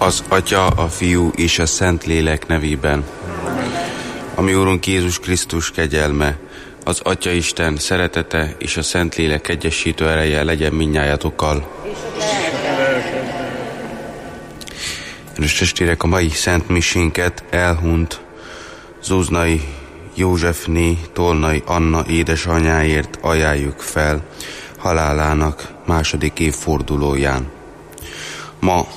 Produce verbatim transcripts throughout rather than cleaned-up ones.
Az Atya, a Fiú és a Szentlélek nevében. A mi Úrunk Jézus Krisztus kegyelme, az Atya Isten szeretete és a Szentlélek egyesítő ereje legyen mindnyájatokkal. Kedves testvérek, a mai Szent Misénket elhunyt Zúznai Józsefné Tolnai Anna édesanyjáért ajánljuk fel halálának második évfordulóján. Ma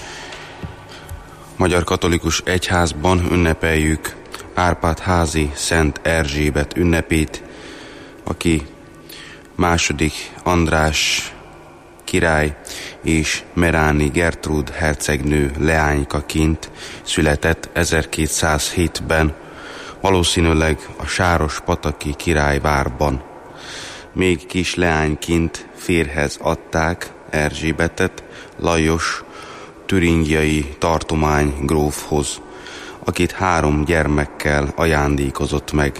Magyar Katolikus Egyházban ünnepeljük Árpád-házi Szent Erzsébet ünnepét, aki második András király és Meráni Gertrúd hercegnő leánykaként született ezerkétszázhétben, valószínűleg a Sárospataki királyvárban. Még kis leányként férjhez adták Erzsébetet Lajos türingiai tartomány grófhoz, akit három gyermekkel ajándékozott meg.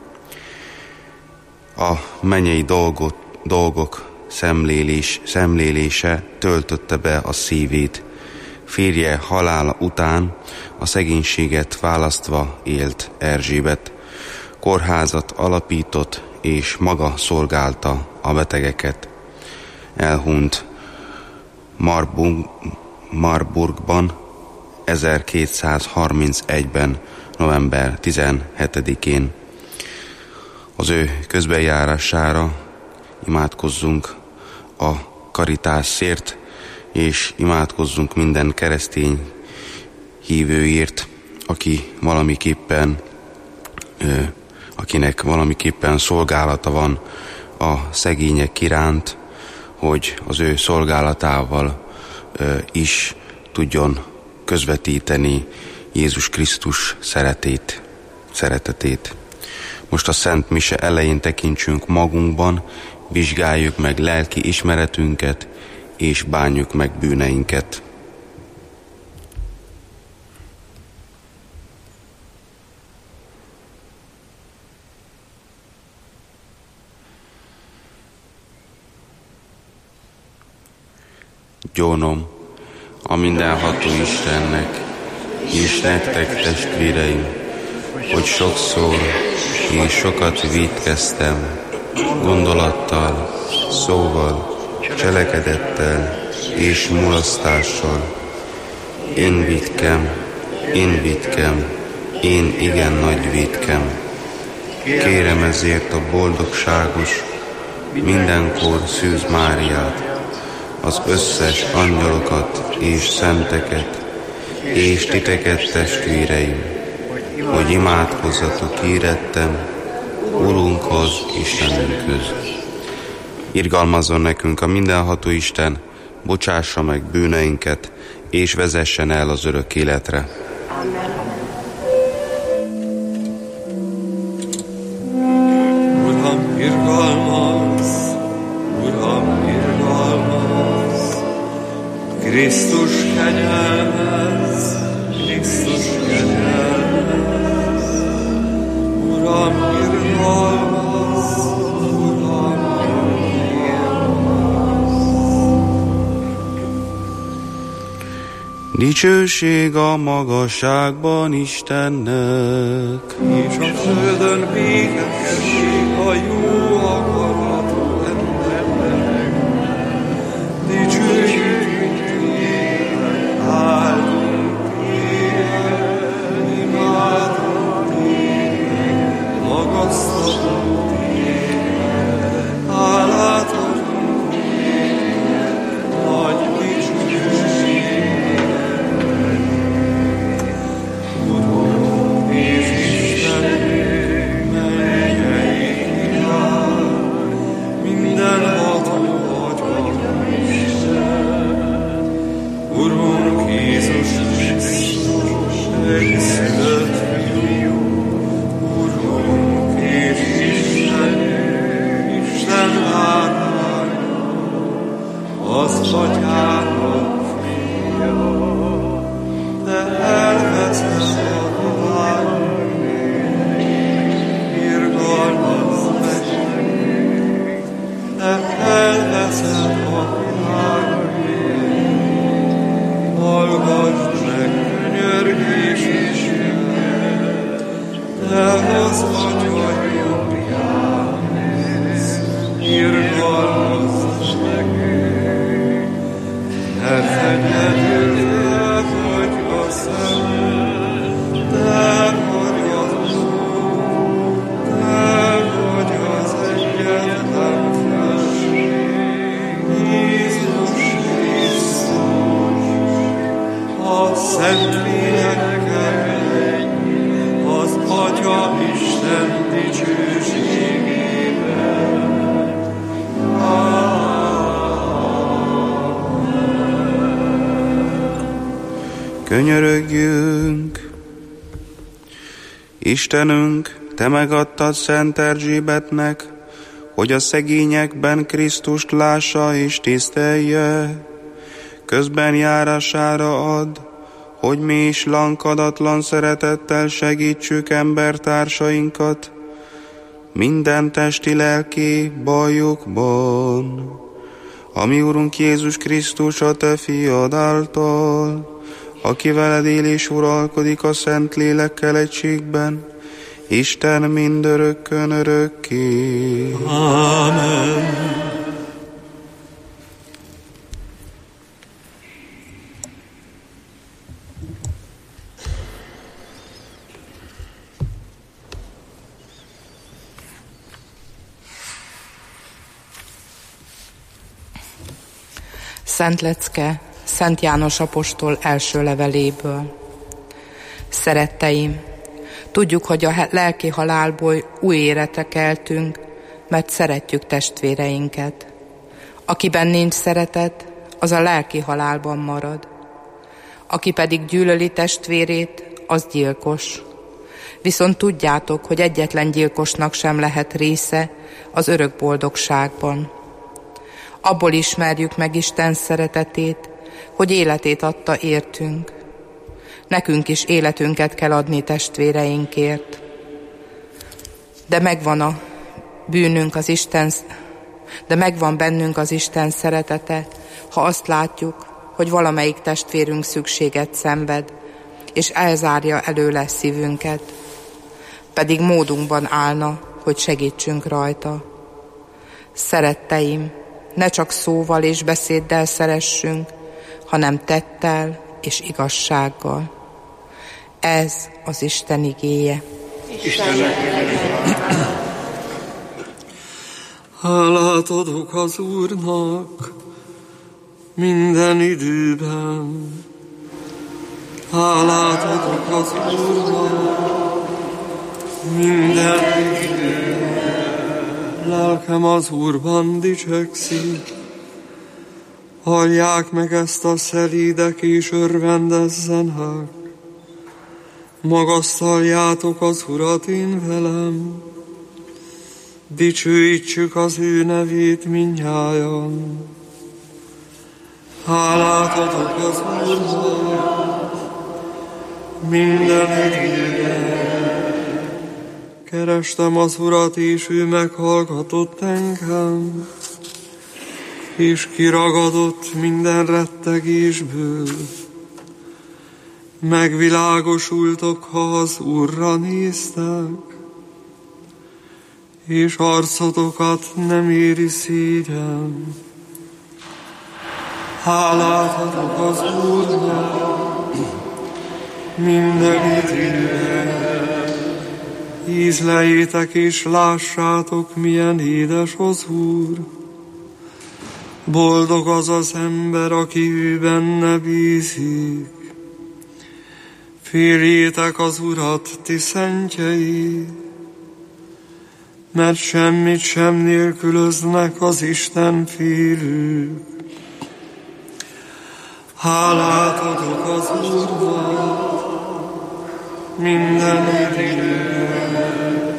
A mennyei dolgot, dolgok szemlélés, szemlélése töltötte be a szívét. Férje halála után a szegénységet választva élt Erzsébet. Kórházat alapított és maga szolgálta a betegeket. Elhunyt Marburg, Marburgban ezerkétszázharmincegyben. november tizenhetedikén. Az ő közbenjárására imádkozzunk a Karitásért, és imádkozzunk minden keresztény hívőért, aki valamiképpen, ö, akinek valamiképpen szolgálata van a szegények iránt, hogy az ő szolgálatával ö, is tudjon közvetíteni Jézus Krisztus szeretét, szeretetét. Most a Szent Mise elején tekintsünk magunkban, vizsgáljuk meg lelki ismeretünket, és bánjuk meg bűneinket. Gyónom a mindenható Istennek, és nektek, testvéreim, hogy sokszor és sokat vétkeztem, gondolattal, szóval, cselekedettel és mulasztással. Én vétkem, én vétkem, én igen nagy vétkem. Kérem ezért a boldogságos, mindenkor Szűz Máriát, az összes angyalokat és szenteket, és titeket, testvéreim, hogy imádkozzatok érettem Urunkhoz, Istenünkhöz. Irgalmazzon nekünk a mindenható Isten, bocsássa meg bűneinket, és vezessen el az örök életre. Amen. Uram, irgalmaz, Uram, irgalmaz, Krisztus kegyelmez, Krisztus kegyelmez, Uram, irgalmaz, Uram, irgalmaz. Dicsőség a magasságban Istennek, És a földön békesség a jó akaratú embernek. Dicsőség téged, áldunk téged, imádunk téged, magasztalunk téged, hálát adunk téged, nagy dicsőségednek. Urunk és Istenünk, mennyei király, mindenható vagy a Isten. Urunk Jézus Krisztus, egyszülött Fiú, Urunk és Istenünk, Isten látánya, az Atyának Fia. Te elveszed a világot, irgalmazz nekünk. Te elveszed a világot, hallgass meg Szentlélekkel menj, az Atya Isten dicsőségében. Könyörögjünk! Istenünk, Te megadtad Szent Erzsébetnek, hogy a szegényekben Krisztust lássa és tisztelje. Közben járására add, hogy mi is lankadatlan szeretettel segítsük embertársainkat minden testi-lelki bajukban. A mi Urunk Jézus Krisztus, a Te fiad által, aki veled él és uralkodik a Szent Lélekkel egységben, Isten mindörökkön örökké. Amen. Szent lecke Szent János apostol első leveléből. Szeretteim, tudjuk, hogy a lelki halálból új életre keltünk, mert szeretjük testvéreinket. Akiben nincs szeretet, az a lelki halálban marad. Aki pedig gyűlöli testvérét, az gyilkos. Viszont tudjátok, hogy egyetlen gyilkosnak sem lehet része az örök boldogságban. Abból ismerjük meg Isten szeretetét, hogy életét adta értünk. Nekünk is életünket kell adni testvéreinkért. De megvan a bűnünk az Isten, de megvan bennünk az Isten szeretete, ha azt látjuk, hogy valamelyik testvérünk szükséget szenved, és elzárja előle szívünket, pedig módunkban állna, hogy segítsünk rajta. Szeretteim, ne csak szóval és beszéddel szeressünk, hanem tettel és igazsággal. Ez az Isten igéje. Hálát adok az Úrnak minden időben. Hálát adok az Úrnak minden időben. Lelkem az Úrban dicsekszik. Hallják meg ezt a szelídek és örvendezzenek. Magasztaljátok az Urat én velem. Dicsőítsük az ő nevét mindnyájan. Hálát adok az Úrnak minden időben. Kerestem az Urat, és ő meghallgatott engem, és kiragadott minden rettegésből. Megvilágosultok, ha az Úrra néztek, és arcotokat nem éri szégyen. Hálát adok az Úrnak minden időben. Ízlejétek és lássátok, milyen édes az Úr. Boldog az az ember, aki ő benne bízik. Féljétek az Urat, ti szentjei, mert semmit sem nélkülöznek az Isten félők. Hálát adok az Úrnak minden időben.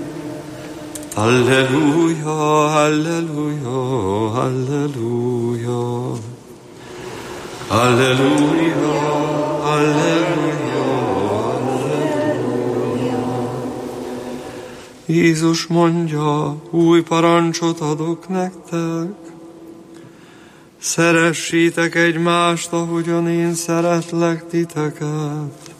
Halleluja, halleluja, halleluja. Halleluja, halleluja, halleluja. Jézus mondja, új parancsot adok nektek. Szeressétek egymást, ahogyan én szeretlek titeket.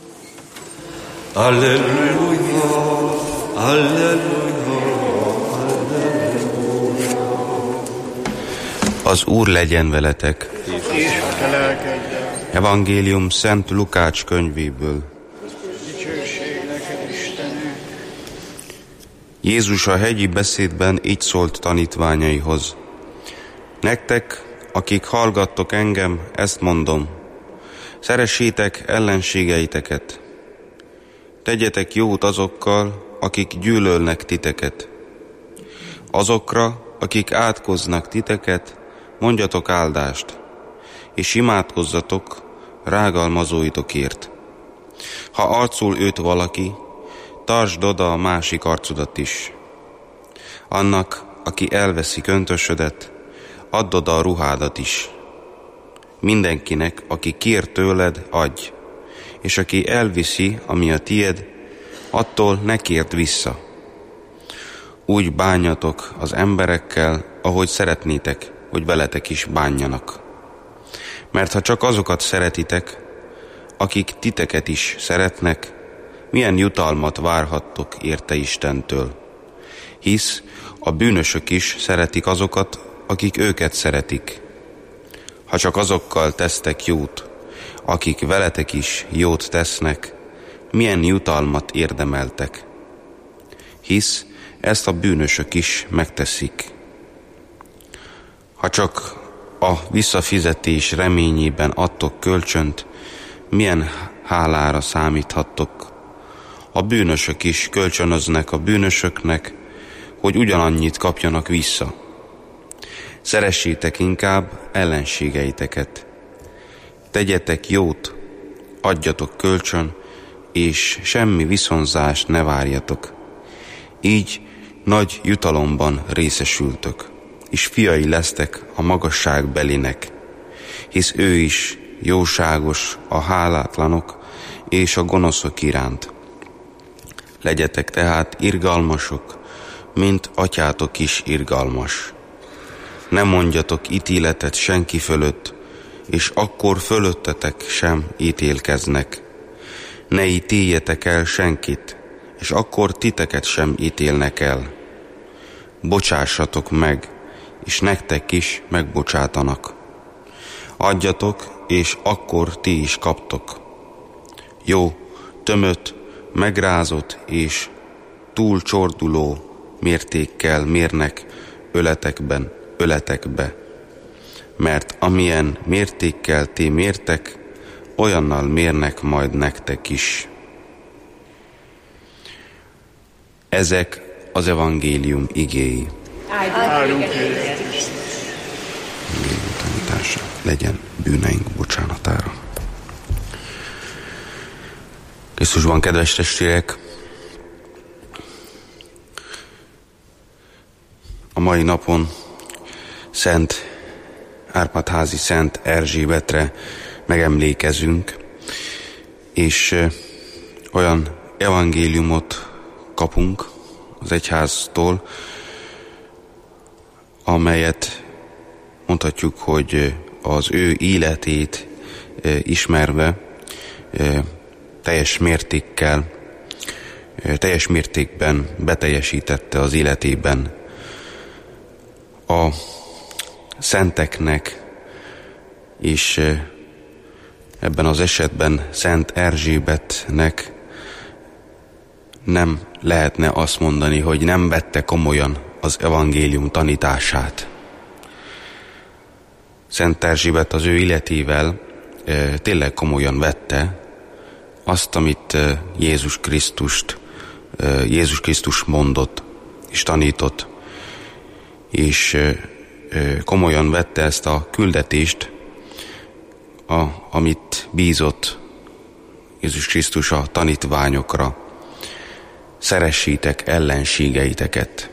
Alleluja, alleluja, alleluja. Az Úr legyen veletek. És a te lelkeddel. Evangélium Szent Lukács könyvéből. Dicsőség neked, Istenünk. Jézus a hegyi beszédben így szólt tanítványaihoz. Nektek, akik hallgattok engem, ezt mondom. Szeressétek ellenségeiteket, tegyetek jót azokkal, akik gyűlölnek titeket. Azokra, akik átkoznak titeket, mondjatok áldást, és imádkozzatok rágalmazóitokért. Ha arcul őt valaki, tartsd oda a másik arcodat is. Annak, aki elveszi köntösödet, add oda a ruhádat is. Mindenkinek, aki kér tőled, adj, és aki elviszi, ami a tied, attól ne kérd vissza. Úgy bánjatok az emberekkel, ahogy szeretnétek, hogy veletek is bánjanak. Mert ha csak azokat szeretitek, akik titeket is szeretnek, milyen jutalmat várhattok érte Istentől? Hisz a bűnösök is szeretik azokat, akik őket szeretik. Ha csak azokkal tesztek jót, akik veletek is jót tesznek, milyen jutalmat érdemeltek? Hisz ezt a bűnösök is megteszik. Ha csak a visszafizetés reményében adtok kölcsönt, milyen hálára számíthattok? A bűnösök is kölcsönöznek a bűnösöknek, hogy ugyanannyit kapjanak vissza. Szeressétek inkább ellenségeiteket. Tegyetek jót, adjatok kölcsön, és semmi viszonzást ne várjatok. Így nagy jutalomban részesültök, és fiai lesztek a magasságbelinek, hisz ő is jóságos a hálátlanok és a gonoszok iránt. Legyetek tehát irgalmasok, mint atyátok is irgalmas. Ne mondjatok ítéletet senki fölött, és akkor fölöttetek sem ítélkeznek. Ne ítéljetek el senkit, és akkor titeket sem ítélnek el. Bocsássatok meg, és nektek is megbocsátanak. Adjatok, és akkor ti is kaptok. Jó, tömött, megrázott és túl csorduló mértékkel mérnek öletekben, öletekbe. Mert amilyen mértékkel ti mértek, olyannal mérnek majd nektek is. Ezek az evangélium igéi. Áldunk Tanítása legyen bűneink bocsánatára. Krisztusban, kedves testvérek, a mai napon Szent Árpád-házi Szent Erzsébetre megemlékezünk, és olyan evangéliumot kapunk az egyháztól, amelyet mondhatjuk, hogy az ő életét ismerve teljes mértékkel, teljes mértékben beteljesítette az életében. A szenteknek, és ebben az esetben Szent Erzsébetnek nem lehetne azt mondani, hogy nem vette komolyan az evangélium tanítását. Szent Erzsébet az ő életével e, tényleg komolyan vette azt, amit e, Jézus Krisztust, e, Jézus Krisztus mondott és tanított, és e, e, komolyan vette ezt a küldetést, a, amit bízott Jézus Krisztus a tanítványokra. Szeressétek ellenségeiteket.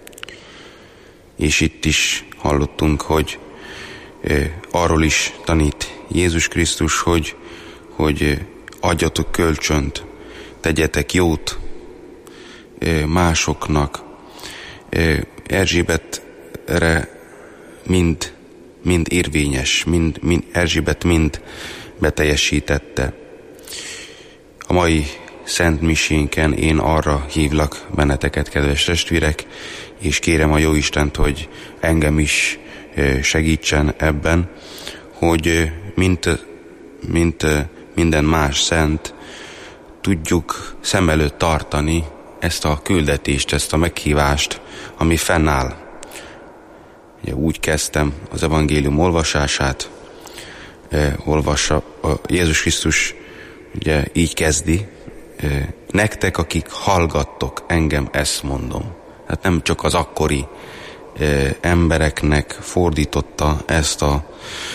És itt is hallottunk, hogy e, arról is tanít Jézus Krisztus, hogy, hogy adjatok kölcsönt, tegyetek jót e, másoknak. E, Erzsébetre mind, mind érvényes, mind, mind, Erzsébet mind beteljesítette. A mai Szent Misénken én arra hívlak benneteket, kedves testvérek, és kérem a Jóistent, hogy engem is segítsen ebben, hogy mint, mint minden más szent tudjuk szem előtt tartani ezt a küldetést, ezt a meghívást, ami fennáll. Ugye úgy kezdtem az evangélium olvasását, olvassa, Jézus Krisztus ugye így kezdi, nektek, akik hallgattok, engem ezt mondom. Hát nem csak az akkori embereknek fordította ezt a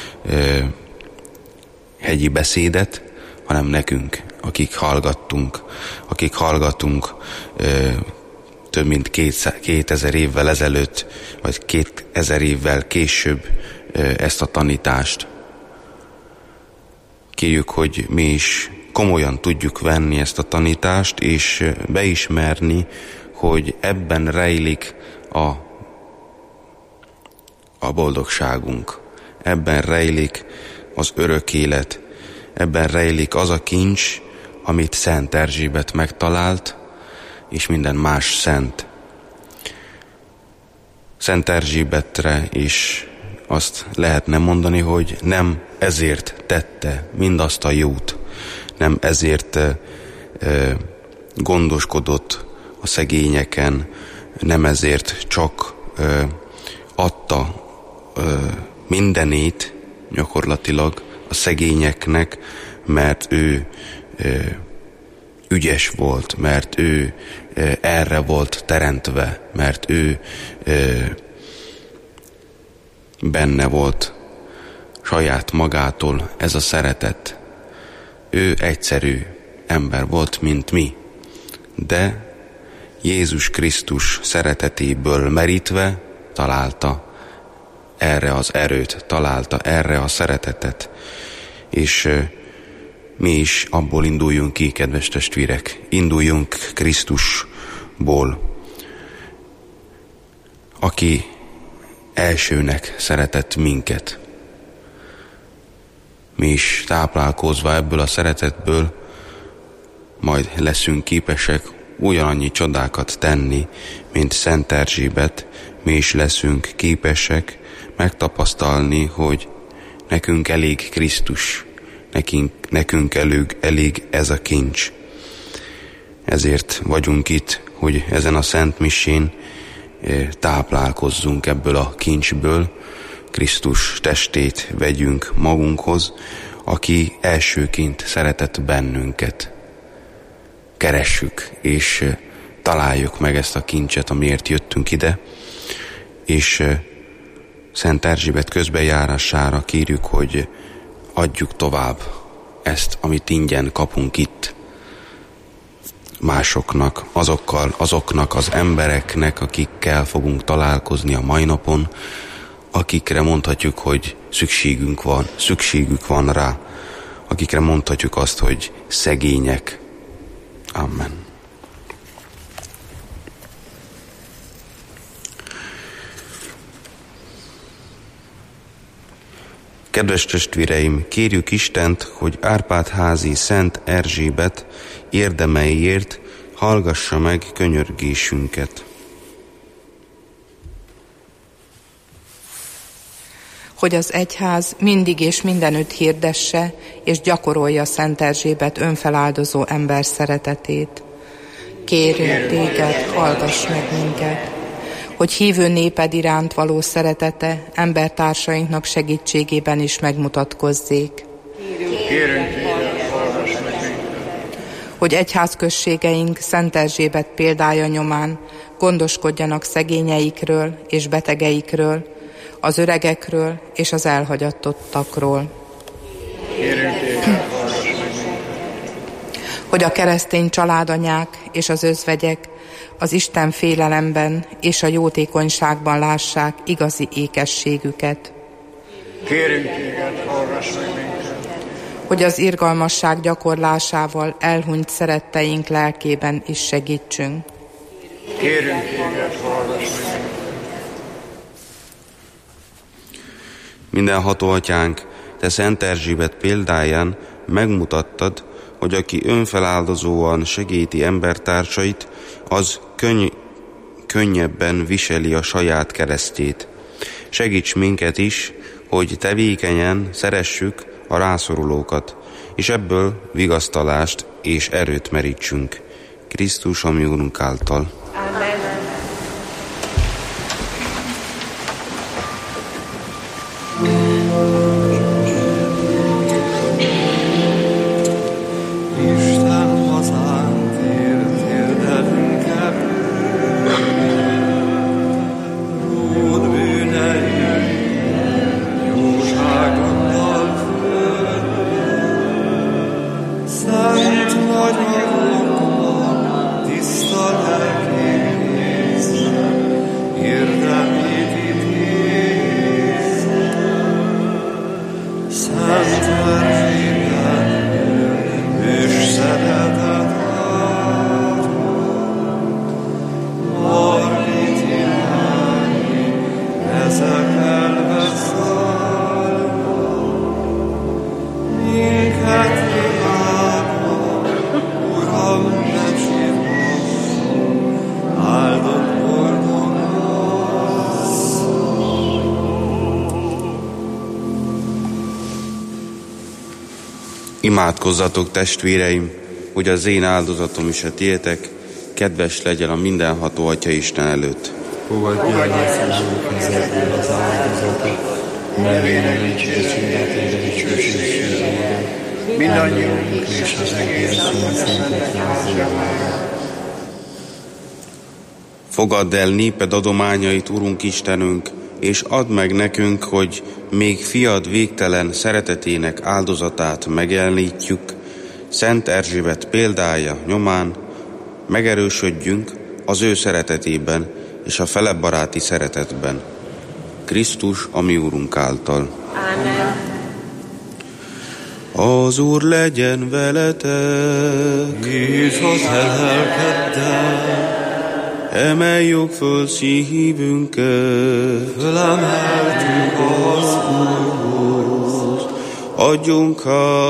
hegyi beszédet, hanem nekünk, akik hallgattunk, akik hallgatunk több mint kétezer évvel ezelőtt, vagy kétezer évvel később ezt a tanítást. Kérjük, hogy mi is komolyan tudjuk venni ezt a tanítást, és beismerni, hogy ebben rejlik a, a boldogságunk, ebben rejlik az örök élet, ebben rejlik az a kincs, amit Szent Erzsébet megtalált, és minden más szent. Szent Erzsébetre is azt lehetne mondani, hogy nem ezért tette mindazt a jót, nem ezért e, e, gondoskodott a szegényeken, nem ezért csak e, adta e, mindenét gyakorlatilag a szegényeknek, mert ő e, ügyes volt, mert ő e, erre volt teremtve, mert ő e, benne volt saját magától ez a szeretet. Ő egyszerű ember volt, mint mi, de Jézus Krisztus szeretetéből merítve találta erre az erőt, találta erre a szeretetet, és mi is abból induljunk ki, kedves testvérek, induljunk Krisztusból, aki elsőnek szeretett minket. Mi is táplálkozva ebből a szeretetből majd leszünk képesek ugyanannyi csodákat tenni, mint Szent Erzsébet. Mi is leszünk képesek megtapasztalni, hogy nekünk elég Krisztus, nekünk, nekünk elég, elég ez a kincs. Ezért vagyunk itt, hogy ezen a Szent Misén táplálkozzunk ebből a kincsből, Krisztus testét vegyünk magunkhoz, aki elsőként szeretett bennünket. Keressük és találjuk meg ezt a kincset, amiért jöttünk ide, és Szent Erzsébet közbenjárására kérjük, hogy adjuk tovább ezt, amit ingyen kapunk itt másoknak, azokkal, azoknak az embereknek, akikkel fogunk találkozni a mai napon, akikre mondhatjuk, hogy szükségünk van, szükségük van rá, akikre mondhatjuk azt, hogy szegények. Amen. Kedves testvéreim, kérjük Istent, hogy Árpád-házi Szent Erzsébet érdemeiért hallgassa meg könyörgésünket. Hogy az egyház mindig és mindenütt hirdesse és gyakorolja Szent Erzsébet önfeláldozó ember szeretetét. Kérünk téged, hallgass meg minket, hogy hívő néped iránt való szeretete embertársainknak segítségében is megmutatkozzék. Kérünk téged, hallgass meg minket. Hogy egyházközségeink Szent Erzsébet példája nyomán gondoskodjanak szegényeikről és betegeikről, az öregekről és az elhagyatottakról. Kérünk téged, hallgass meg minket. Hogy a keresztény családanyák és az özvegyek az Isten félelemben és a jótékonyságban lássák igazi ékességüket. Kérünk téged, hallgass meg minket. Hogy az irgalmasság gyakorlásával elhunyt szeretteink lelkében is segítsünk. Kérünk téged, hallgass meg minket. Mindenható Atyánk, Te Szent Erzsébet példáján megmutattad, hogy aki önfeláldozóan segíti embertársait, az könny- könnyebben viseli a saját keresztjét. Segíts minket is, hogy tevékenyen szeressük a rászorulókat, és ebből vigasztalást és erőt merítsünk. Krisztus, a mi Úrunk által. Amen. Imádkozzatok, testvéreim, hogy az én áldozatom is a tiétek, kedves legyen a mindenható Atya Isten előtt. Fogadja el az Úr kezedből az áldozatot, nevének dicsőséget és dicsőséget, mindannyiunk és az egész országnak. Fogadd el néped adományait, Urunk Istenünk, és add meg nekünk, hogy még fiad végtelen szeretetének áldozatát megjelenítjük, Szent Erzsébet példája nyomán megerősödjünk az ő szeretetében és a felebaráti szeretetben. Krisztus, a mi Úrunk által. Ámen. Az Úr legyen veletek, És az elhelkeddel, emeljük föl szívünket, fölemeltünk az Úrhoz. adjunk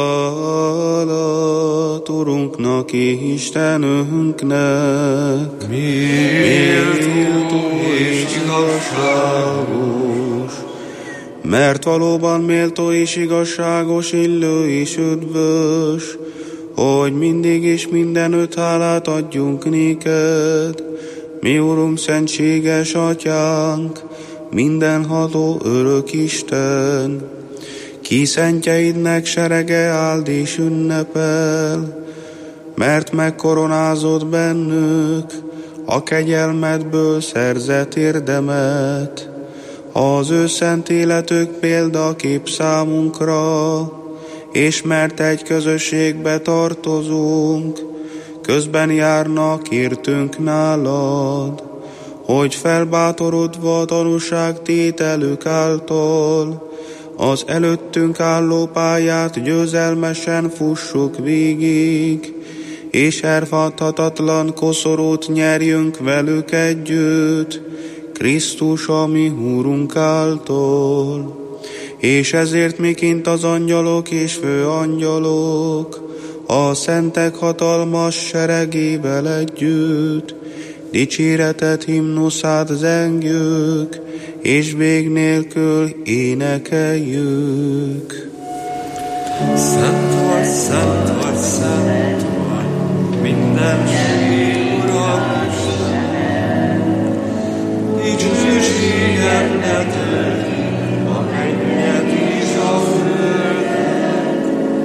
hálát Urunknak és Istenünknek, Méltó és igazságos, mert valóban méltó és igazságos, illő és üdvös, hogy mindig és mindenütt hálát adjunk néked, mi Urunk, szentséges Atyánk, mindenható örök Isten, ki szentjeidnek serege áld és ünnepel, mert megkoronázott bennük a kegyelmedből szerzett érdemet, az ő szent életük példakép számunkra, és mert egy közösségbe tartozunk, közben járnak értünk nálad, hogy felbátorodva a tanúságtételük által az előttünk álló pályát győzelmesen fussuk végig, és elfadhatatlan koszorút nyerjünk velük együtt, Krisztus, a mi Úrunk által. És ezért miként az angyalok és főangyalok, a szentek hatalmas seregével együtt, dicséretet himnuszát zengjük, és vég nélkül énekeljük. Szent vagy, szent vagy, szent vagy, mindenség Uram Isten. Dicsőséged neked, a mennyet és a földet,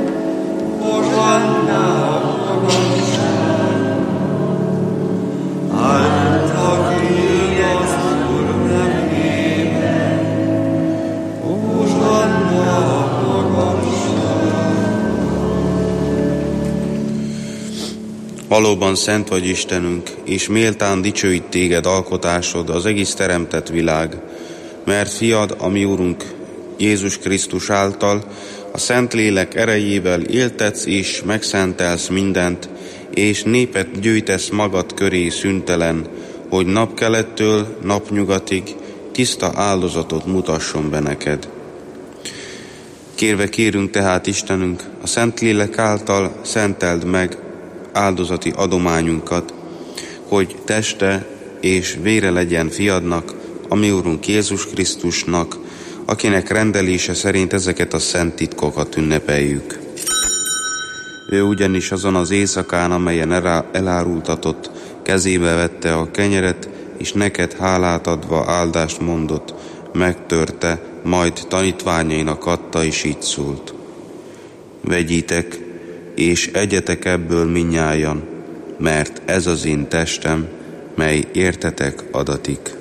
Hozsanna a magasság. Áldtak ég az Úr nevében, Hozsanna a magasság. Valóban szent vagy Istenünk, és méltán dicsőít téged alkotásod, az egész teremtett világ, mert fiad, a mi Úrunk Jézus Krisztus által a Szentlélek erejével éltetsz és megszentelsz mindent, és népet gyűjtesz magad köré szüntelen, hogy napkelettől napnyugatig tiszta áldozatot mutasson be neked. Kérve kérünk tehát, Istenünk, a Szentlélek által szenteld meg áldozati adományunkat, hogy teste és vére legyen fiadnak, a mi Úrunk Jézus Krisztusnak, akinek rendelése szerint ezeket a szent titkokat ünnepeljük. Ő ugyanis azon az éjszakán, amelyen elárultatott, kezébe vette a kenyeret, és neked hálát adva áldást mondott, megtörte, majd tanítványainak adta, és így szólt. Vegyítek, és egyetek ebből mindnyájan, mert ez az én testem, mely értetek adatik.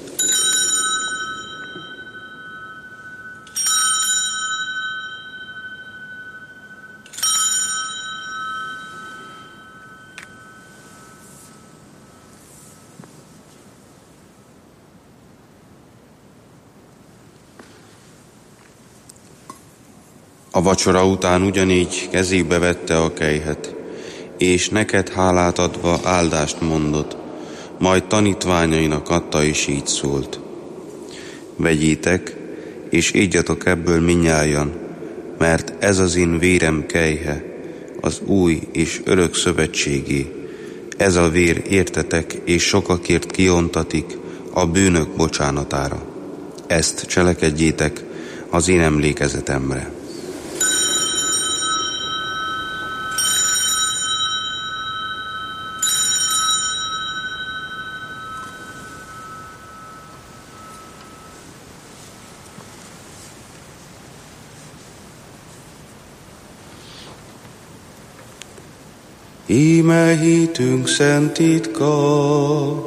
A vacsora után ugyanígy kezébe vette a kelyhet, és neked hálát adva áldást mondott, majd tanítványainak adta, és így szólt. Vegyétek, és ígyatok ebből mindnyájan, mert ez az én vérem kelyhe, az új és örök szövetségé. Ez a vér értetek és sokakért kiontatik a bűnök bocsánatára. Ezt cselekedjétek az én emlékezetemre. Íme hitünk szent titka,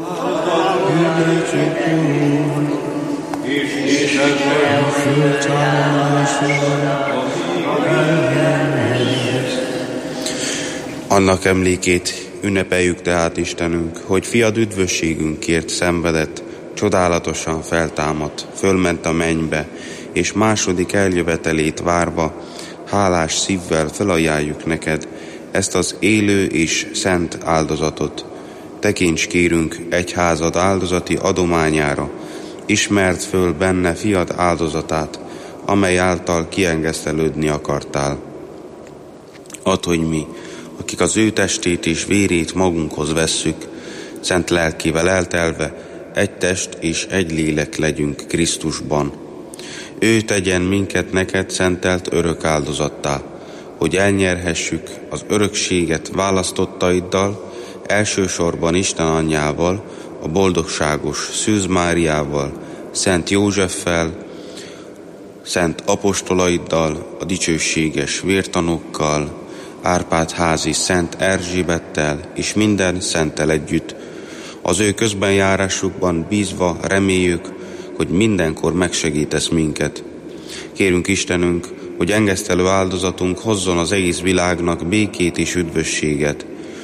annak emlékét ünnepeljük tehát, Istenünk, hogy fiad üdvösségünkért szenvedett, csodálatosan feltámadt, fölment a mennybe, és második eljövetelét várva, hálás szívvel felajánljuk neked ezt az élő és szent áldozatot. Tekints kérünk egyházad áldozati adományára, ismerd föl benne fiad áldozatát, amely által kiengesztelődni akartál. Add, hogy mi, akik az ő testét és vérét magunkhoz vesszük, szent lelkével eltelve, egy test és egy lélek legyünk Krisztusban. Ő tegyen minket neked szentelt örök áldozattá, hogy elnyerhessük az örökséget választottaiddal, elsősorban Isten anyjával, a boldogságos Szűz Máriával, Szent Józseffel, szent apostolaiddal, a dicsőséges vértanúkkal, Árpád házi Szent Erzsébettel és minden szenttel együtt. Az ő közbenjárásukban bízva reméljük, hogy mindenkor megsegítesz minket. Kérünk Istenünk, hogy engesztelő áldozatunk hozzon az egész világnak békét és üdvösséget.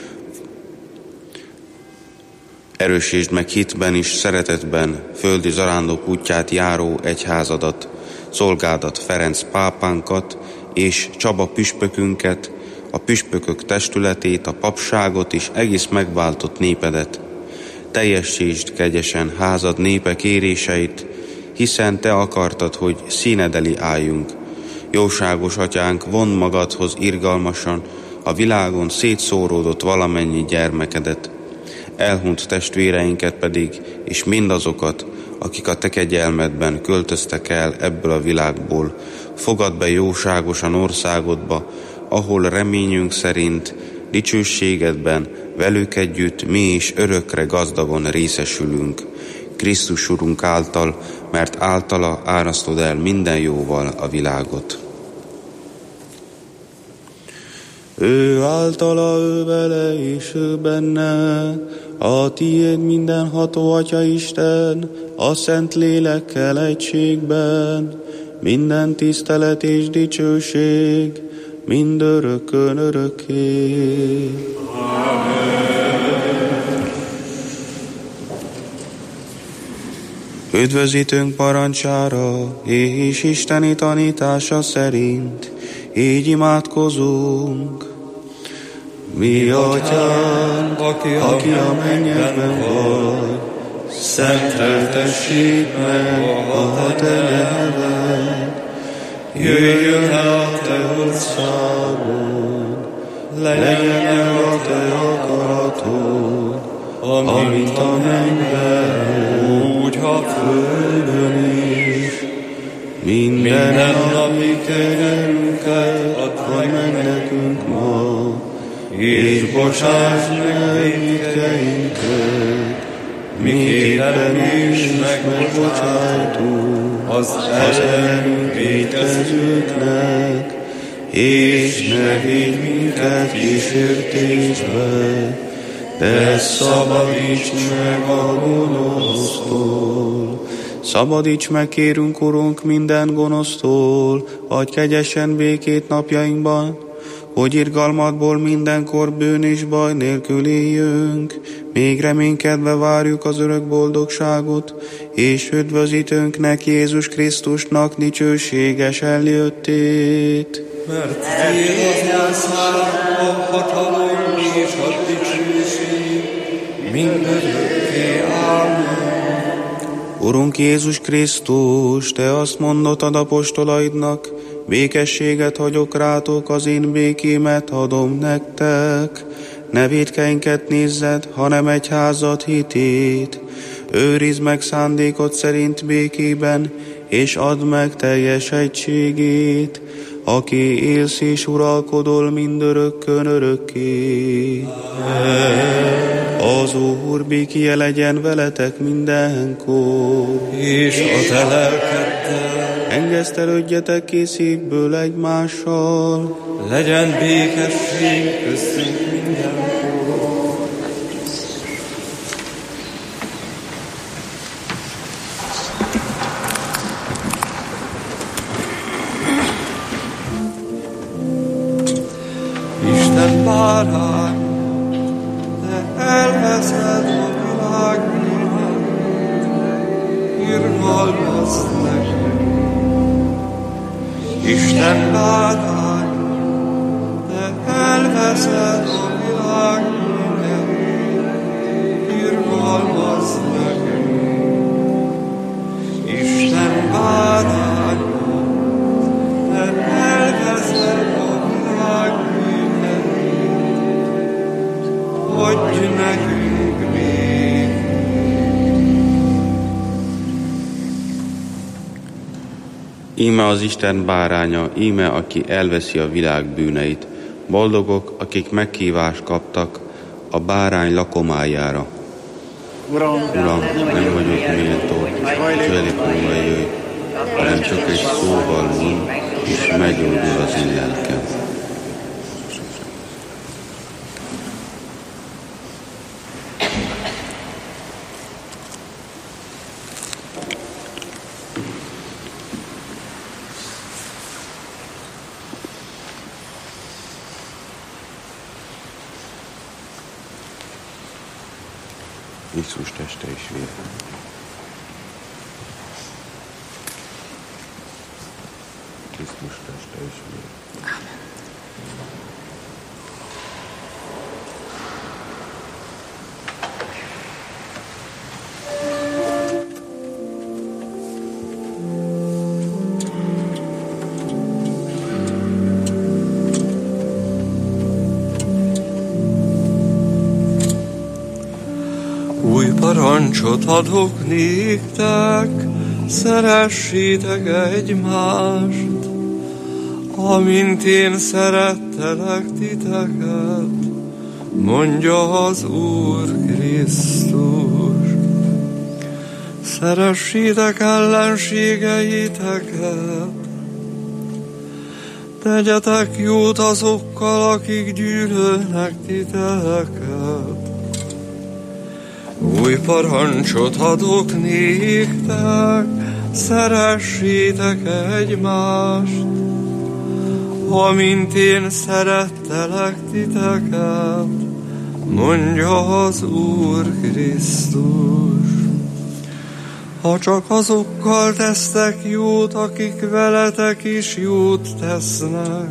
Erősítsd meg hitben és szeretetben földi zarándok útját járó egyházadat, szolgádat Ferenc pápánkat és Csaba püspökünket, a püspökök testületét, a papságot és egész megváltott népedet. Teljesítsd kegyesen házad népe kéréseit, hiszen te akartad, hogy színed elé álljunk. Jóságos atyánk, vondd magadhoz irgalmasan a világon szétszóródott valamennyi gyermekedet. Elhunyt testvéreinket pedig, és mindazokat, akik a te kegyelmedben költöztek el ebből a világból, fogadd be jóságosan országodba, ahol reményünk szerint dicsőségedben velük együtt mi is örökre gazdagon részesülünk. Krisztus Urunk által, mert általa árasztod el minden jóval a világot. Ő általa, ő vele és ő benne, a tiéd mindenható Atya Isten, a Szent Lélekkel egységben, minden tisztelet és dicsőség, mindörökkön örökké. Üdvözítőnk parancsára és isteni tanítása szerint így imádkozunk. Mi Atyánk, aki, aki a mennyekben vagy, szenteltessék meg a te neved. Jöjjön el a te országod, legyen meg a te akaratod, amint a mennyben, úgy a földön is. Minden napi kenyerünket add meg nekünk ma, és bocsáss meg vétkeinket, miképpen mi is megbocsájtunk az ellenünk vétkezőknek, és ne védj minket kísértésbe, de szabadíts meg a gonosztól. Szabadíts meg, kérünk, Urunk, minden gonosztól, adj kegyesen békét napjainkban, hogy irgalmadból mindenkor bűn és baj nélkül éljünk, még reménykedve várjuk az örök boldogságot, és üdvözítőnknek, Jézus Krisztusnak dicsőséges eljöttét. Mert tiéd az ország, a hatalom és a dicsőség, mindörökké. Ámen. Urunk Jézus Krisztus, te azt mondottad apostolaidnak, békességet hagyok rátok, az én békémet adom nektek. Ne vétkeinket nézzed, hanem egyházad hitét. Őrizd meg szándékod szerint békében, és add meg teljes egységét, aki élsz és uralkodol mindörökkön örökké. Az Úr békéje legyen veletek mindenkor. És a te lelkeddel. Megegyeztelődjetek ki szívből egymással. Legyen békesség köztünk mindenkor. Isten bárány, te elveszed a világ bűnét, irgalmazd nekünk. Isten bárány, te elveszed a világ bűnét, irgalmazd nekünk. Isten bárány, te elveszed a világ bűnét, adj nekünk békét. Íme az Isten báránya, íme, aki elveszi a világ bűneit. Boldogok, akik meghívást kaptak a bárány lakomájára. Uram, Uram, nem vagyok méltó, hogy Felikomra jöjj, hanem csak egy szóval mond, és meggyógyul az én lelkem. Jézus teste és vére. Krisztus teste és vére. Amen. Új parancsot adok néktek, szeressétek egymást, amint én szerettelek titeket, mondja az Úr Krisztus. Szeressétek ellenségeiteket, tegyetek jót azokkal, akik gyűlölnek titeket. Új parancsot adok néktek, szeressétek egymást, amint én szerettelek titeket, mondja az Úr Krisztus. Ha csak azokkal tesztek jót, akik veletek is jót tesznek,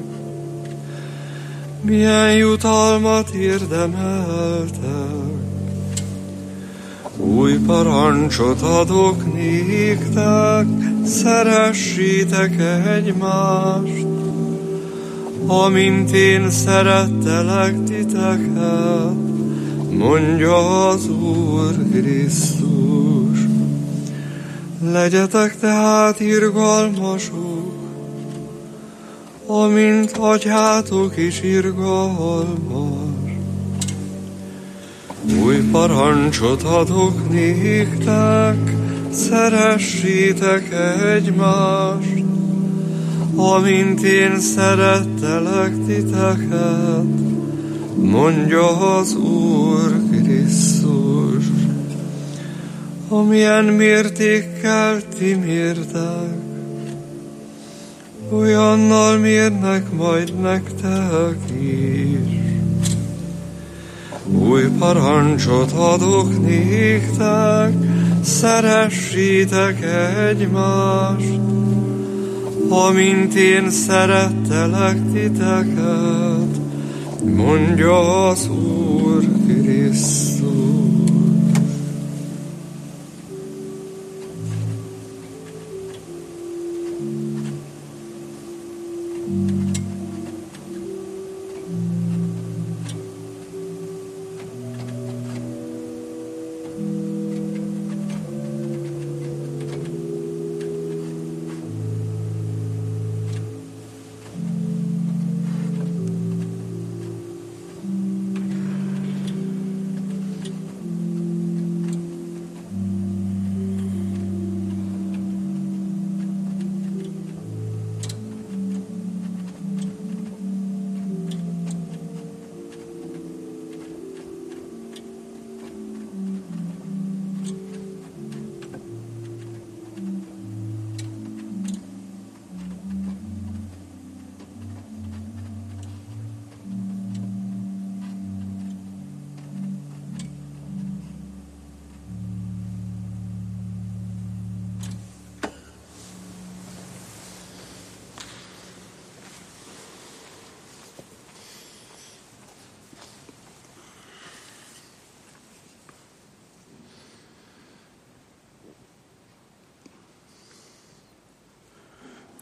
milyen jutalmat érdemeltek? Új parancsot adok néktek, szeressétek egymást, amint én szerettelek titeket, mondja az Úr Krisztus. Legyetek tehát irgalmasok, amint atyátok is irgalmas. Új parancsot adok néktek, szeressétek egymást, amint én szerettelek titeket, mondja az Úr Krisztus. Amilyen mértékkel ti mértek, olyannal mérnek majd nektek is. Új parancsot adok néktek, szeressétek egymást, amint én szerettelek titeket, mondja az Úr Krisztus.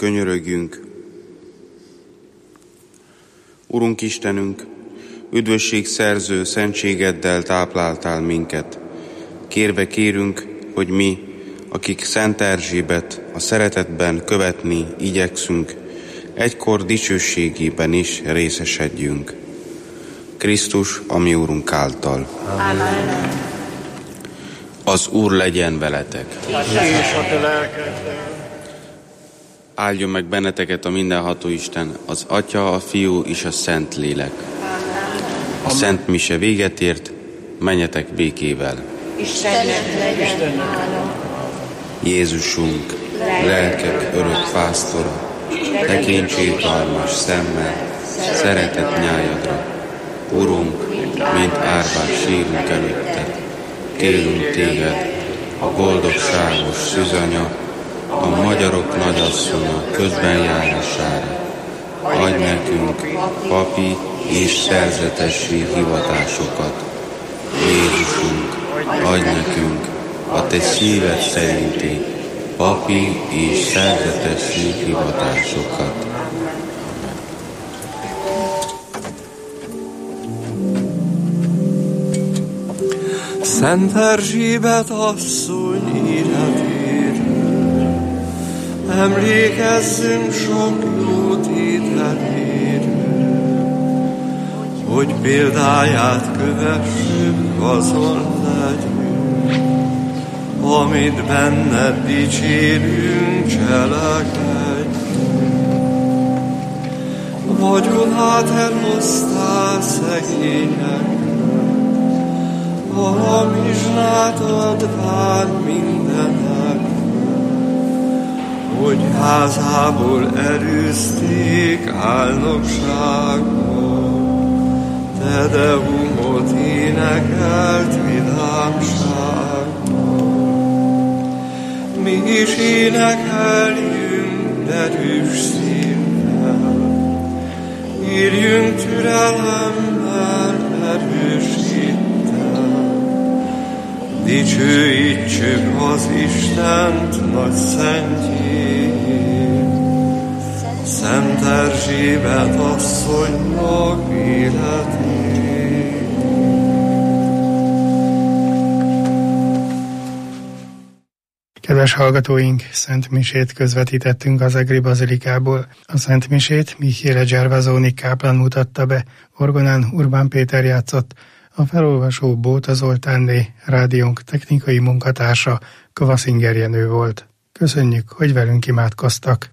Könyörögjünk. Urunk Istenünk, üdvösség szerző szentségeddel tápláltál minket. Kérve kérünk, hogy mi, akik Szent Erzsébet a szeretetben követni igyekszünk, egykor dicsőségében is részesedjünk. Krisztus, a mi Úrunk által. Amen. Az Úr legyen veletek. És a te lelkeddel. Áldjon meg benneteket a mindenható Isten, az Atya, a Fiú és a Szent Lélek. A Szent Mise véget ért, menjetek békével. Istennek legyen hála. Jézusunk, lelkek örök pásztora, tekintséghalmas szemmel, szeretett nyájadra. Urunk, mint árvák sírunk előtted, kérünk téged, a boldogságos szűzanya, a magyarok nagyasszonya közbenjárására. Adj nekünk papi és szerzetesi hivatásokat. Jézusunk, adj nekünk a te szíved szerinti papi és szerzetesi hivatásokat. Szent Erzsébet asszony életére, emlékezzünk sok jó tételére, hogy példáját kövessük, azon legyünk, amit benned dicsérünk, cselekedjünk. Vagyonát elhoztál szegények, valamizsnát adván mindenek, hogy házából erőzték álnokságba, te Deumot énekelt vidámságba. Mi is énekeljünk derűs szívvel, írjunk türelemmel erős hittel, dicsőítsük az Istent nagy szentjét, Szent Erzsébet asszonynak életét. Kedves hallgatóink, Szent Misét közvetítettünk az Egri Bazilikából. A Szent Misét Michele Gervasoni káplán mutatta be, orgonán Urbán Péter játszott, a felolvasó Bóta Zoltánné, rádiónk technikai munkatársa Kavaszinger Jenő volt. Köszönjük, hogy velünk imádkoztak.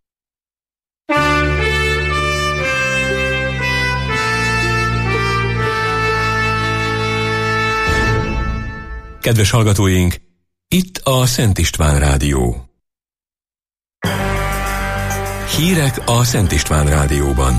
Kedves hallgatóink, itt a Szent István Rádió. Hírek a Szent István Rádióban.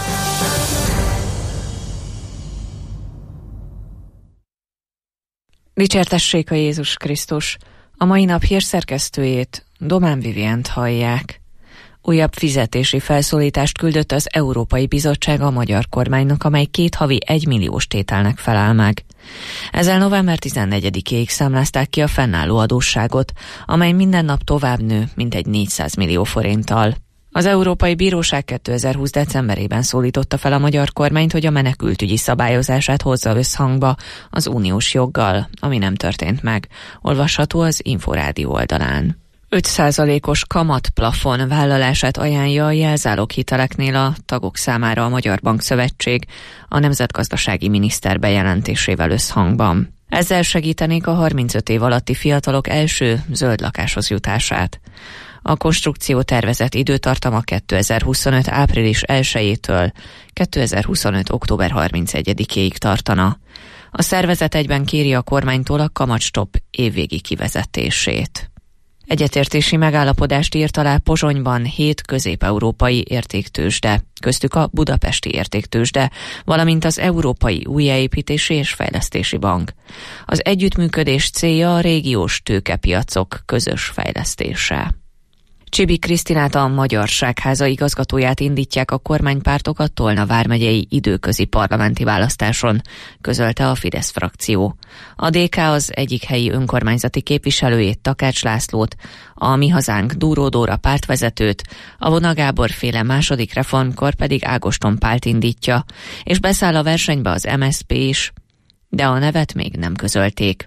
Dicsértessék a Jézus Krisztus! A mai nap hírszerkesztőjét, Domán Vivient hallják. Újabb fizetési felszólítást küldött az Európai Bizottság a magyar kormánynak, amely két havi egymilliós tételnek felel meg. Ezzel november tizennegyedikéig számlázták ki a fennálló adósságot, amely minden nap tovább nő, mintegy négyszáz millió forinttal. Az Európai Bíróság kétezer-húsz decemberében szólította fel a magyar kormányt, hogy a menekültügyi szabályozását hozza összhangba az uniós joggal, ami nem történt meg. Olvasható az Inforádió oldalán. öt százalékos kamatplafon vállalását ajánlja a jelzáloghiteleknél a tagok számára a Magyar Bankszövetség a nemzetgazdasági miniszter bejelentésével összhangban. Ezzel segítenék a harmincöt év alatti fiatalok első zöld lakáshoz jutását. A konstrukció tervezett időtartama kétezer-huszonöt április elsejétől kétezer-huszonöt október harmincegyedikéig tartana. A szervezet egyben kéri a kormánytól a kamatstopp évvégi kivezetését. Egyetértési megállapodást írt alá Pozsonyban hét közép-európai értéktőzsde, köztük a Budapesti Értéktőzsde, valamint az Európai Újjáépítési és Fejlesztési Bank. Az együttműködés célja a régiós tőkepiacok közös fejlesztése. Csibi Krisztinát, a Magyarságháza igazgatóját indítják a kormánypártok a Tolna vármegyei időközi parlamenti választáson, közölte a Fidesz frakció. A dé ká az egyik helyi önkormányzati képviselőjét, Takács Lászlót, a Mi Hazánk Dúró Dóra pártvezetőt, a Vona Gábor féle második reformkor pedig Ágoston Pált indítja, és beszáll a versenybe az em es zé pé is, de a nevet még nem közölték.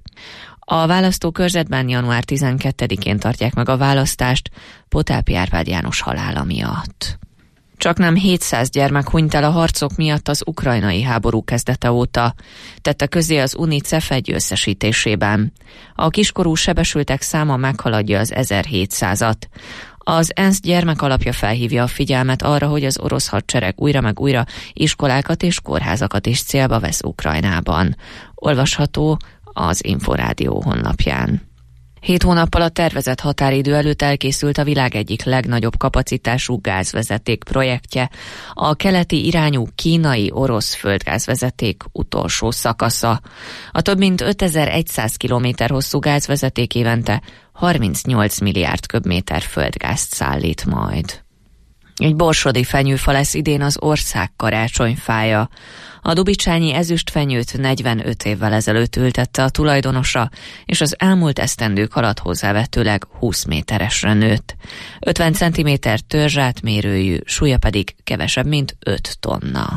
A választókörzetben január tizenkettedikén tartják meg a választást Potápi Árpád János halála miatt. Csaknem hétszáz gyermek hunyt el a harcok miatt az ukrajnai háború kezdete óta, tette közé az UNICEF egy összesítésében. A kiskorú sebesültek száma meghaladja az ezerhétszázat. Az ENSZ gyermekalapja felhívja a figyelmet arra, hogy az orosz hadsereg újra meg újra iskolákat és kórházakat is célba vesz Ukrajnában. Olvasható az Inforádió honlapján. Hét hónappal a tervezett határidő előtt elkészült a világ egyik legnagyobb kapacitású gázvezeték projektje, a keleti irányú kínai-orosz földgázvezeték utolsó szakasza. A több mint ötezer-száz kilométer hosszú gázvezeték évente harmincnyolc milliárd köbméter földgázt szállít majd. Egy borsodi fenyőfa lesz idén az ország karácsonyfája. A dubicsányi ezüstfenyőt negyvenöt évvel ezelőtt ültette a tulajdonosa, és az elmúlt esztendők alatt hozzávetőleg húsz méteresre nőtt. ötven centiméter törzsátmérőjű, súlya pedig kevesebb, mint öt tonna.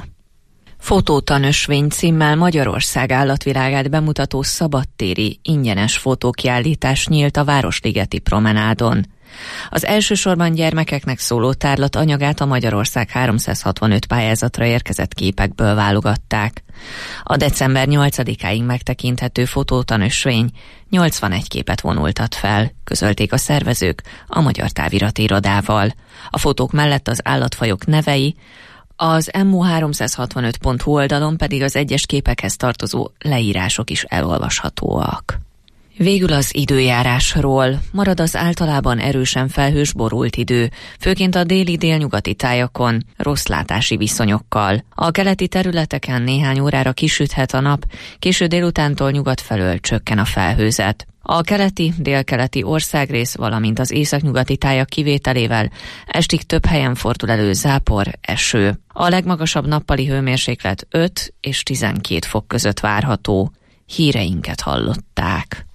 Fotótanösvény címmel Magyarország állatvilágát bemutató szabadtéri, ingyenes fotókiállítás nyílt a Városligeti promenádon. Az elsősorban gyermekeknek szóló tárlat anyagát a Magyarország háromszázhatvanöt pályázatra érkezett képekből válogatták. A december nyolcadikáig megtekinthető fotótanösvény nyolcvanegy képet vonultat fel, közölték a szervezők a Magyar Távirati Irodával. A fotók mellett az állatfajok nevei, az em u háromszázhatvanöt pont hu oldalon pedig az egyes képekhez tartozó leírások is elolvashatóak. Végül az időjárásról. Marad az általában erősen felhős borult idő, főként a déli-délnyugati tájakon, rossz látási viszonyokkal. A keleti területeken néhány órára kisüthet a nap, késő délutántól nyugat felől csökken a felhőzet. A keleti, délkeleti országrész, valamint az északnyugati tájak kivételével estig több helyen fordul elő zápor, eső. A legmagasabb nappali hőmérséklet öt és tizenkét fok között várható. Híreinket hallották.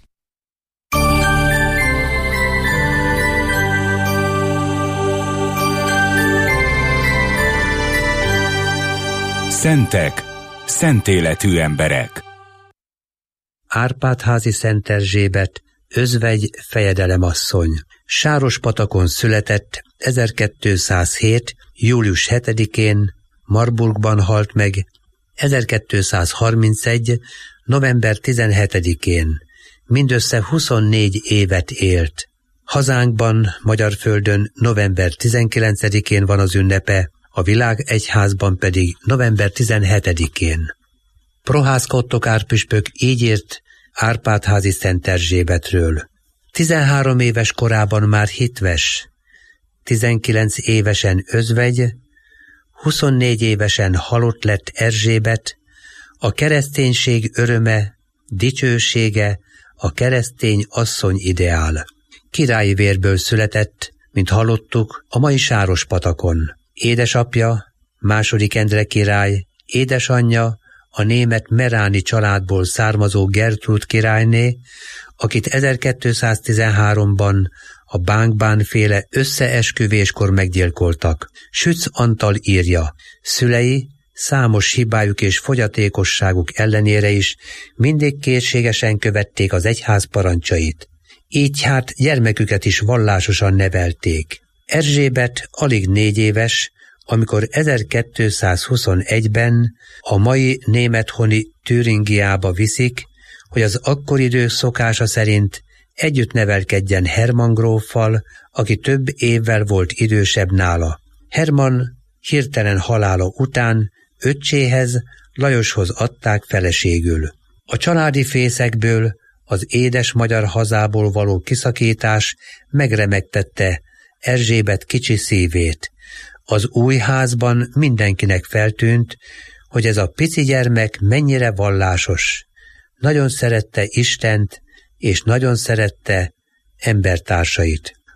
Szentek, szentéletű emberek. Árpád-házi Szent Erzsébet, özvegy fejedelemasszony. Sárospatakon született ezerkétszázhét. július hetedikén, Marburgban halt meg ezerkétszázharmincegy. november tizenhetedikén. Mindössze huszonnégy évet élt. Hazánkban, Magyarföldön november tizenkilencedikén van az ünnepe, a világegyházban pedig november tizenhetedikén. Prohászka Ottokár püspök így írt Árpád-házi Szent Erzsébetről. tizenhárom éves korában már hitves, tizenkilenc évesen özvegy, huszonnégy évesen halott lett Erzsébet, a kereszténység öröme, dicsősége, a keresztény asszony ideál. Királyi vérből született, mint hallottuk, a mai Sárospatakon. Édesapja, második Endre király, édesanyja, a német Meráni családból származó Gertrud királyné, akit ezerkétszáztizenháromban a Bánk-Bán-féle összeesküvéskor meggyilkoltak. Sütz Antal írja, szülei számos hibájuk és fogyatékosságuk ellenére is mindig készségesen követték az egyház parancsait. Így hát gyermeküket is vallásosan nevelték. Erzsébet alig négy éves, amikor ezerkétszázhuszonegyben a mai némethoni Türingiába viszik, hogy az akkori idő szokása szerint együtt nevelkedjen Hermann gróffal, aki több évvel volt idősebb nála. Hermann hirtelen halála után öccséhez, Lajoshoz adták feleségül. A családi fészekből, az édes magyar hazából való kiszakítás megremegtette Erzsébet kicsi szívét. Az új házban mindenkinek feltűnt, hogy ez a pici gyermek mennyire vallásos. Nagyon szerette Istent, és nagyon szerette embertársait.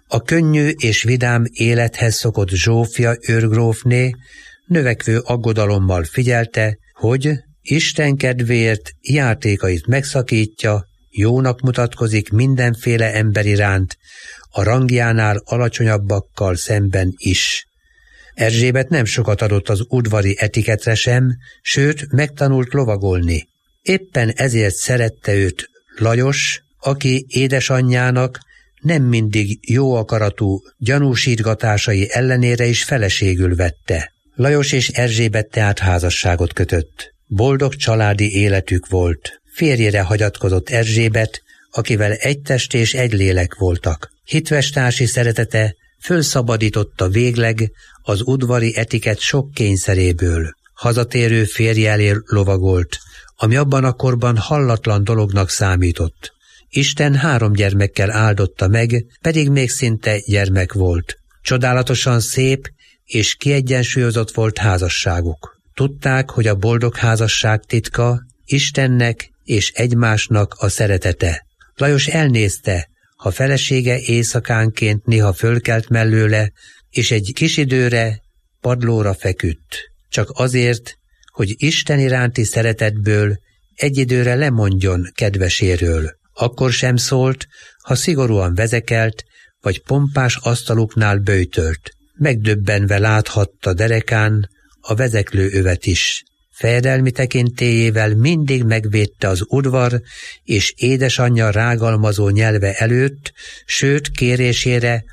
A könnyű és vidám élethez szokott Zsófia őrgrófné növekvő aggodalommal figyelte, hogy Isten kedvéért játékait megszakítja, jónak mutatkozik mindenféle ember iránt, a rangjánál alacsonyabbakkal szemben is. Erzsébet nem sokat adott az udvari etiketre sem, sőt, megtanult lovagolni. Éppen ezért szerette őt Lajos, aki édesanyjának nem mindig jó akaratú gyanúsítgatásai ellenére is feleségül vette. Lajos és Erzsébet tehát házasságot kötött. Boldog családi életük volt. Férjére hagyatkozott Erzsébet, akivel egy test és egy lélek voltak. Hitvestársi szeretete fölszabadította végleg az udvari etiket sok kényszeréből. Hazatérő férje elé lovagolt, ami abban a korban hallatlan dolognak számított. Isten három gyermekkel áldotta meg, pedig még szinte gyermek volt. Csodálatosan szép és kiegyensúlyozott volt házasságuk. Tudták, hogy a boldog házasság titka Istennek és egymásnak a szeretete. Lajos elnézte, ha felesége éjszakánként néha fölkelt mellőle, és egy kis időre padlóra feküdt. Csak azért, hogy Isten iránti szeretetből egy időre lemondjon kedveséről. Akkor sem szólt, ha szigorúan vezekelt, vagy pompás asztaluknál böjtölt. Megdöbbenve láthatta derekán a vezeklő övet is. Fejedelmi tekintélyével mindig megvédte az udvar és édesanyja rágalmazó nyelve előtt, sőt kérésére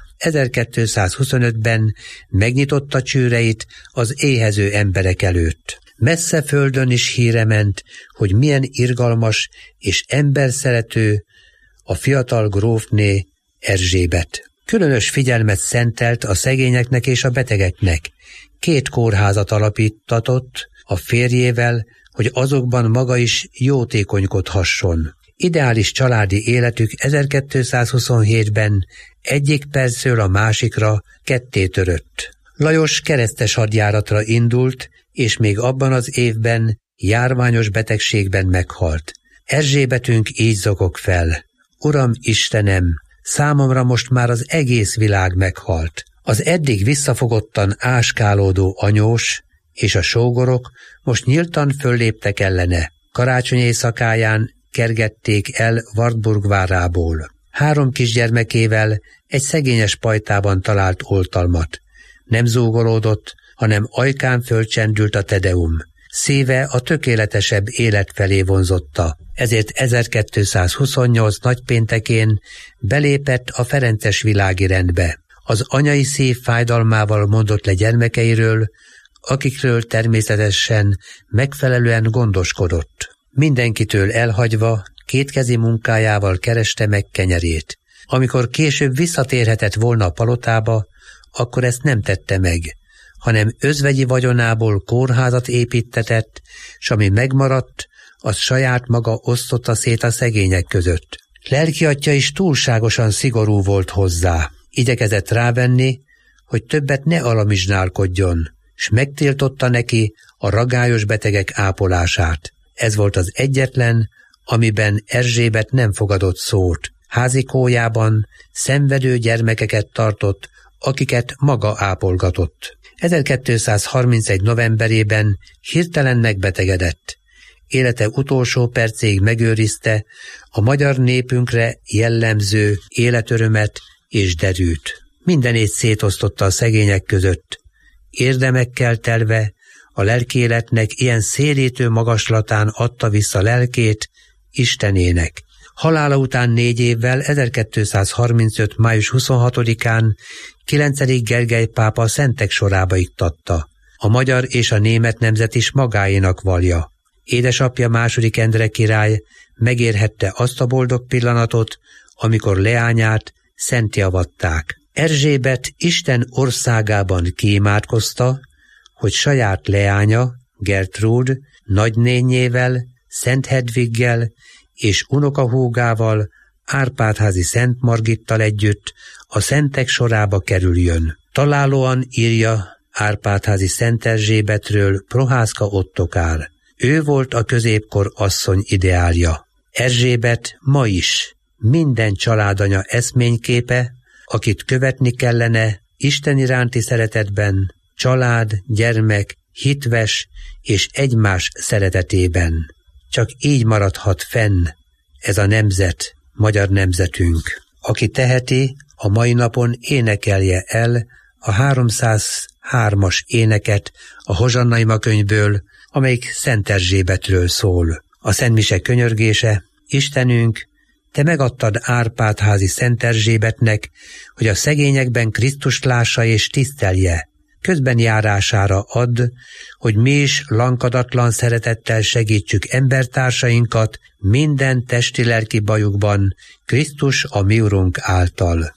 ezerkétszázhuszonötben megnyitotta csőreit az éhező emberek előtt. Messze földön is híre ment, hogy milyen irgalmas és emberszerető a fiatal grófné Erzsébet. Különös figyelmet szentelt a szegényeknek és a betegeknek. Két kórházat alapítatott a férjével, hogy azokban maga is jótékonykodhasson. Ideális családi életük ezerkétszázhuszonhétben egyik percről a másikra ketté törött. Lajos keresztes hadjáratra indult, és még abban az évben járványos betegségben meghalt. Erzsébetünk így zokog fel: Uram Istenem, számomra most már az egész világ meghalt. Az eddig visszafogottan áskálódó anyós és a sógorok most nyíltan fölléptek ellene. Karácsony éjszakáján kergették el Wartburg várából. Három kisgyermekével egy szegényes pajtában talált oltalmat. Nem zúgolódott, hanem ajkán fölcsendült a tedeum. Szíve a tökéletesebb élet felé vonzotta. Ezért ezerkétszázhuszonnyolc nagypéntekén belépett a ferences világi rendbe. Az anyai szív fájdalmával mondott le gyermekeiről, akikről természetesen megfelelően gondoskodott. Mindenkitől elhagyva kétkezi munkájával kereste meg kenyerét. Amikor később visszatérhetett volna a palotába, akkor ezt nem tette meg, hanem özvegyi vagyonából kórházat építtetett, s ami megmaradt, az saját maga osztotta szét a szegények között. Lelkiatya is túlságosan szigorú volt hozzá. Igyekezett rávenni, hogy többet ne alamizsnálkodjon, s megtiltotta neki a ragályos betegek ápolását. Ez volt az egyetlen, amiben Erzsébet nem fogadott szót. Házikójában szenvedő gyermekeket tartott, akiket maga ápolgatott. ezerkétszázharmincegy novemberében hirtelen megbetegedett. Élete utolsó percéig megőrizte a magyar népünkre jellemző életörömet és derűt. Mindenét szétosztotta a szegények között. Érdemekkel telve a lelkéletnek ilyen szélítő magaslatán adta vissza lelkét Istenének. Halála után négy évvel ezerkétszázharmincöt. május huszonhatodikán kilencedik Gergely pápa szentek sorába iktatta. A magyar és a német nemzet is magáénak vallja. Édesapja második Endre király megérhette azt a boldog pillanatot, amikor leányát szentté avatták. Erzsébet Isten országában kiimádkozta, hogy saját leánya, Gertrúd, nagynényével, Szent Hedviggel és unokahúgával, Árpádházi Szent Margittal együtt a szentek sorába kerüljön. Találóan írja Árpádházi Szent Erzsébetről Prohászka Ottokár. Ő volt a középkor asszony ideálja. Erzsébet ma is minden családanya eszményképe, akit követni kellene Isten iránti szeretetben, család, gyermek, hitves és egymás szeretetében. Csak így maradhat fenn ez a nemzet, magyar nemzetünk. Aki teheti, a mai napon énekelje el a háromszázhármas éneket a Hozsanna ima könyvből, amelyik Szent Erzsébetről szól. A szentmise könyörgése: Istenünk, te megadtad Árpád-házi Szent Erzsébetnek, hogy a szegényekben Krisztust lássa és tisztelje. Közben járására add, hogy mi is lankadatlan szeretettel segítsük embertársainkat minden testi-lelki bajukban, Krisztus a mi Urunk által.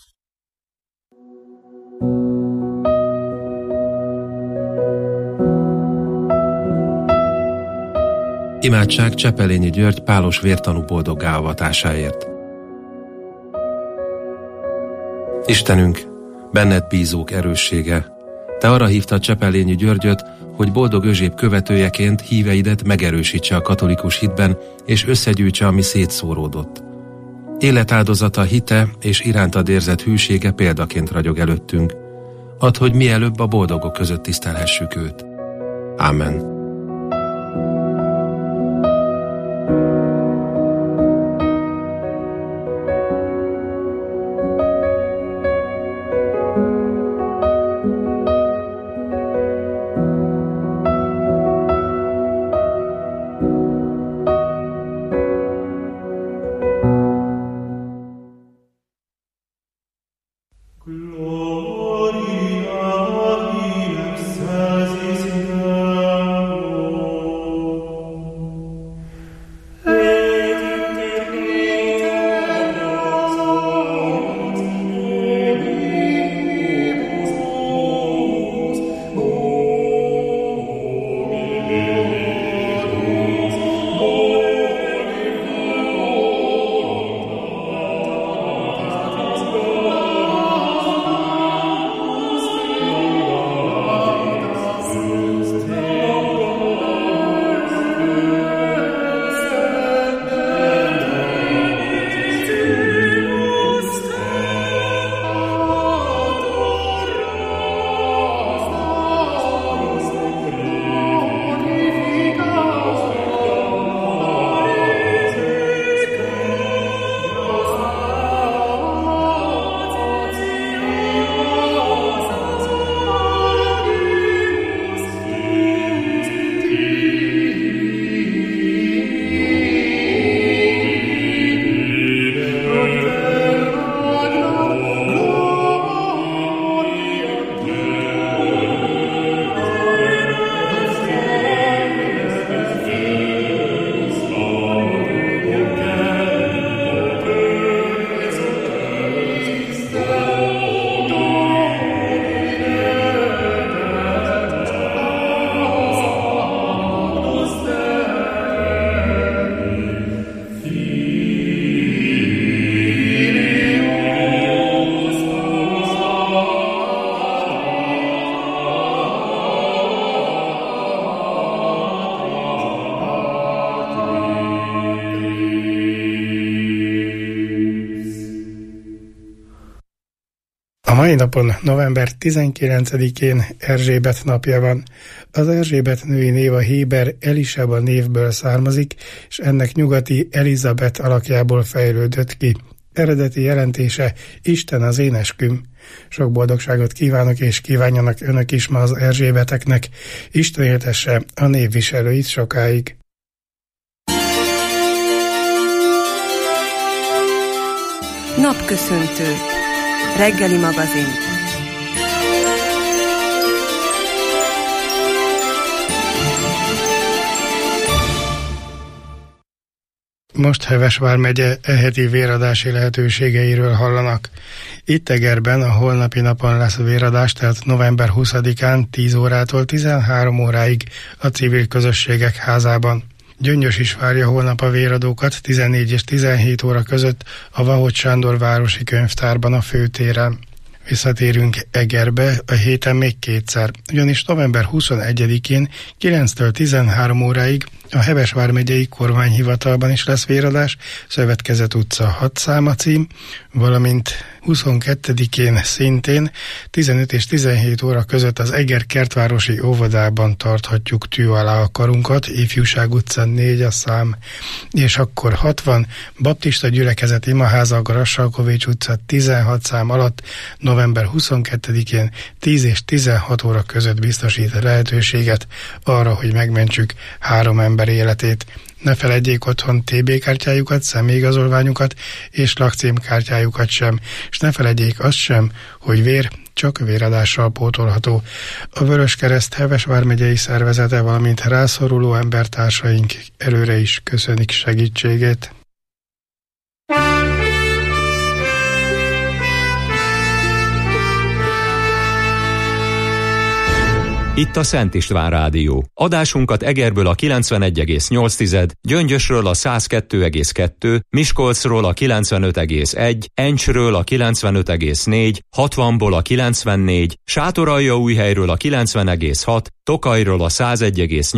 Imádság Csepelényi György pálos vértanú boldoggá avatásáért. Istenünk, benned bízók erőssége, te arra hívtad Csepelényi Györgyöt, hogy boldog Özséb követőjeként híveidet megerősítse a katolikus hitben, és összegyűjtse, ami szétszóródott. Életáldozata, hite és irántad érzett hűsége példaként ragyog előttünk. Add, hogy mielőbb a boldogok között tisztelhessük őt. Ámen. A mai napon, november tizenkilencedikén Erzsébet napja van. Az Erzsébet női név a héber Elisaba névből származik, és ennek nyugati Elizabeth alakjából fejlődött ki. Eredeti jelentése Isten az én esküm. Sok boldogságot kívánok, és kívánjanak önök is ma az Erzsébeteknek. Isten éltesse a névviselőit sokáig. Napköszöntő. Reggeli magazin. Most Heves vármegye eheti véradási lehetőségeiről hallanak. Itt Egerben a holnapi napon lesz véradás, tehát november huszadikán tíz órától tizenhárom óráig a Civil Közösségek Házában. Gyöngyös is várja holnap a véradókat tizennégy és tizenhét óra között a Vahot Sándor városi könyvtárban a főtéren. Visszatérünk Egerbe, a héten még kétszer, ugyanis november huszonegyedikén kilenctől tizenhárom óráig a Heves vármegyei kormányhivatalban is lesz véradás, Szövetkezet utca hat száma cím, valamint huszonkettedikén szintén tizenöt és tizenhét óra között az Eger kertvárosi óvodában tarthatjuk tű alá a karunkat, Ifjúság utca négy a szám, és akkor hatvan Baptista gyülekezet imaháza a Grassalkovics utca tizenhat szám alatt november huszonkettedikén tíz és tizenhat óra között biztosít lehetőséget arra, hogy megmentsük három ember életét. Ne feledjék otthon té bé kártyájukat, személyigazolványukat és lakcímkártyájukat sem, és ne feledjék azt sem, hogy vér csak véradással pótolható. A Vöröskereszt Heves vármegyei szervezete, valamint rászoruló embertársaink előre is köszönik segítségét. Itt a Szent István Rádió. Adásunkat Egerből a kilencvenegy egész nyolc, Gyöngyösről a száz kettő egész kettő, Miskolcról a kilencvenöt egész egy, Encsről a kilencvenöt egész négy, hatvanból a kilencvennégy, Sátoraljaújhelyről a kilencven egész hat, Tokajról a száz egy egész nyolc,